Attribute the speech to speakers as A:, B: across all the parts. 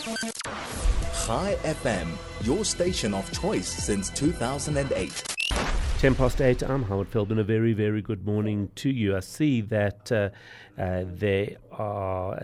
A: Chai FM, your station of choice since 2008.
B: 10 past 8, I'm Howard Philbin. A very, very good morning to you. I see that there are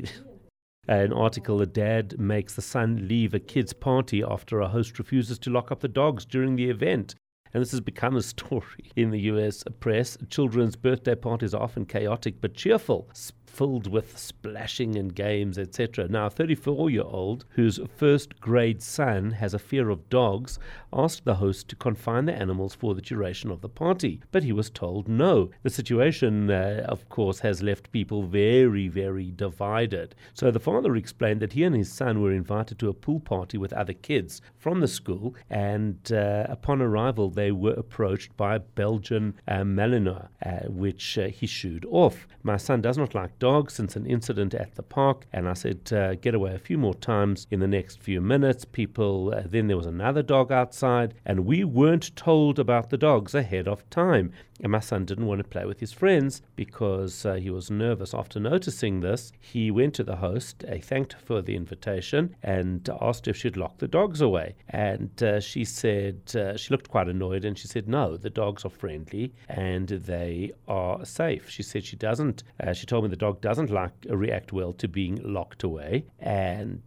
B: an article, a dad makes the son leave a kid's party after a host refuses to lock up the dogs during the event. And this has become a story in the US press. Children's birthday parties are often chaotic but cheerful, filled with splashing and games, etc. Now, a 34-year-old whose first grade son has a fear of dogs asked the host to confine the animals for the duration of the party, but he was told no. The situation, of course, has left people very, very divided. So the father explained that he and his son were invited to a pool party with other kids from the school, and upon arrival, they were approached by a Belgian Malinois, which he shooed off. My son does not like dogs since an incident at the park, and I said, get away a few more times in the next few minutes. Then there was another dog outside, and we weren't told about the dogs ahead of time. And my son didn't want to play with his friends because he was nervous. After noticing this, he went to the host, thanked her for the invitation, and asked if she'd lock the dogs away. And she said, she looked quite annoyed, and she said, no, the dogs are friendly and they are safe. She said she told me the dog doesn't react well to being locked away. And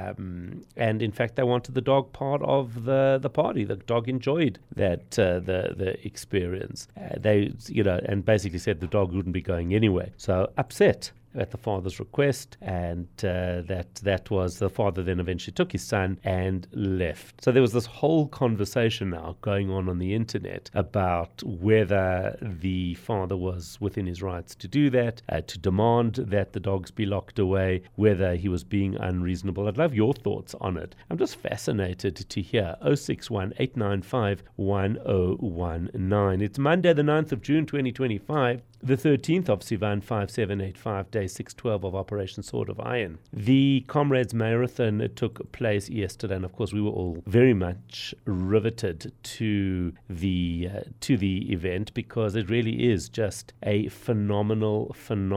B: in fact, they wanted the dog part of the party. The dog enjoyed that, the experience. And basically said the dog wouldn't be going anyway. So upset at the father's request, and that was the father then eventually took his son and left. So there was this whole conversation now going on the internet about whether the father was within his rights to do that, to demand that the dogs be locked away, whether he was being unreasonable. I'd love your thoughts on it. I'm just fascinated to hear. 061 895 1019. It's Monday the 9th of June 2025, the 13th of Sivan 5785, day 612 of Operation Sword of Iron. The Comrades Marathon took place yesterday, and of course we were all very much riveted to the event, because it really is just a phenomenal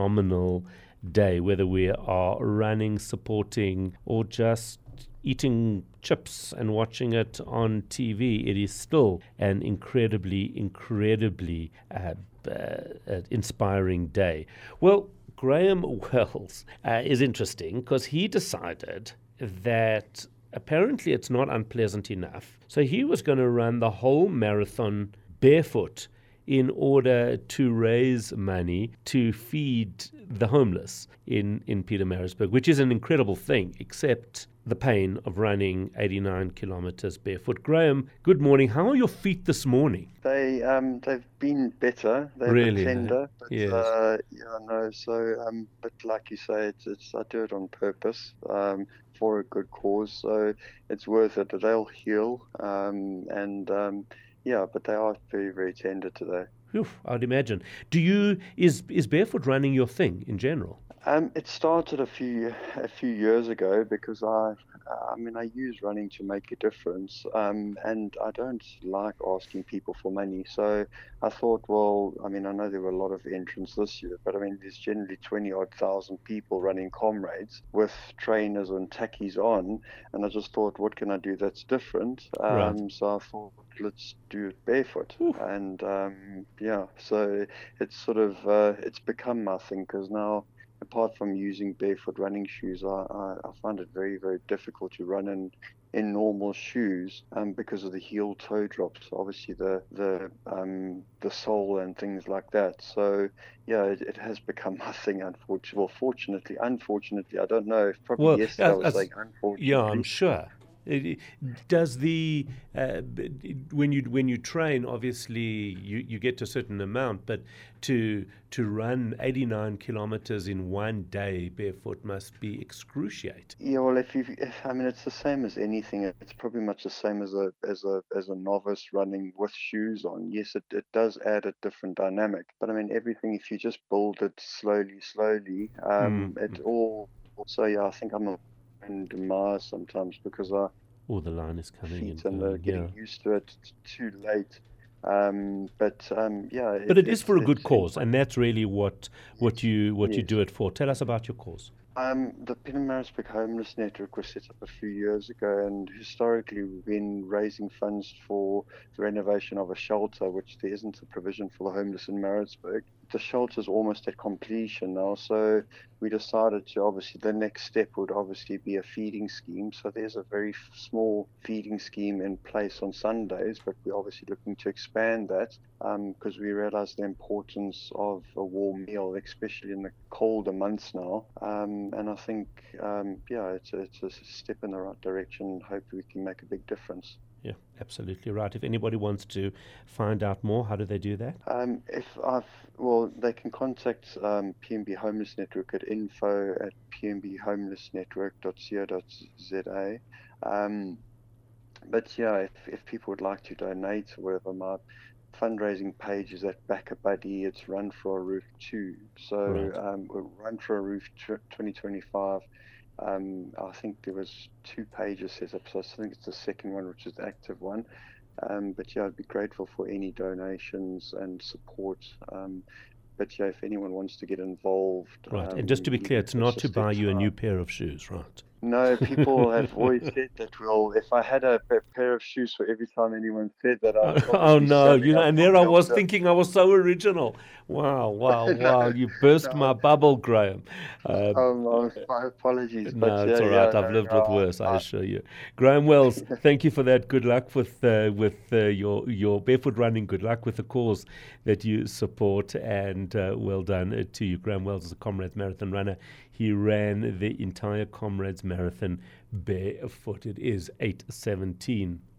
B: day, whether we are running, supporting, or just eating chips and watching it on TV. It is still an incredibly inspiring day. Well, Graham Wells is interesting because he decided that apparently it's not unpleasant enough. So he was going to run the whole marathon barefoot in order to raise money to feed the homeless in Pietermaritzburg, which is an incredible thing, except the pain of running 89 kilometers barefoot. Graham, good morning. How are your feet this morning?
C: They've been better. They're
B: really?
C: A bit tender, but
B: yes.
C: But like you say, I do it on purpose for a good cause, so it's worth it. They'll heal, but they are very, very tender today.
B: I'd imagine. Is barefoot running your thing in general?
C: It started a few years ago because I use running to make a difference, and I don't like asking people for money. So I thought, I know there were a lot of entrants this year, but there's generally 20-odd thousand people running Comrades with trainers and tackies on, and I just thought, what can I do that's different?
B: Right.
C: So I thought, let's do it barefoot. And so it's sort of it's become my thing, because now, apart from using barefoot running shoes, I find it very, very difficult to run in normal shoes because of the heel toe drops, obviously the sole and things like that. So it has become my thing, unfortunately. Well, fortunately, unfortunately, I don't know. Probably yesterday I was saying unfortunately.
B: Yeah, I'm sure. Does when you train, obviously you get to a certain amount, but to run 89 kilometers in one day barefoot must be excruciating.
C: Yeah, well, it's the same as anything. It's probably much the same as a novice running with shoes on. Yes, it does add a different dynamic, but everything, if you just build it slowly, it all. So I think I'm in demise sometimes because the
B: line is coming
C: in and getting used to it. It's too late. But
B: it is for a good cause, and that's really what you do it for. Tell us about your cause.
C: The Pietermaritzburg Homeless Network was set up a few years ago, and historically we've been raising funds for the renovation of a shelter, which there isn't a provision for the homeless in Maritzburg. The shelter's almost at completion now, so we decided to obviously the next step would obviously be a feeding scheme. So there's a very small feeding scheme in place on Sundays, but we're obviously looking to expand that because we realize the importance of a warm meal, especially in the colder months now. And I think, it's a step in the right direction. Hopefully we can make a big difference.
B: Yeah, absolutely right. If anybody wants to find out more, how do they do that?
C: They can contact PNB Homeless Network at info@pnbhomelessnetwork.co.za. But yeah, if people would like to donate or whatever, my fundraising page is at Back a Buddy. It's Run for a Roof 2. So
B: Right.
C: Run for a Roof 2025. I think there was 2 pages set up, so I think it's the second one, which is the active one. But yeah, I'd be grateful for any donations and support. But yeah, if anyone wants to get involved,
B: Right. And just to be clear, it's not to buy you a new pair of shoes, right?
C: No, people have always said that. Well, if I had a pair of shoes for every time anyone said that, I'd
B: Oh
C: probably be
B: no,
C: selling out
B: and
C: for
B: there I was
C: Delta.
B: thinking I was so original. Wow, wow, wow.
C: No,
B: You burst my
C: no,
B: bubble, Graham.
C: my apologies, but
B: No, it's all right. I've
C: no,
B: lived with worse, I
C: I,
B: assure you. Graham Wells, thank you for that. Good luck with your barefoot running. Good luck with the cause that you support, and well done to you. Graham Wells is a Comrades Marathon runner. He ran the entire Comrades Marathon barefoot. It is 8:17.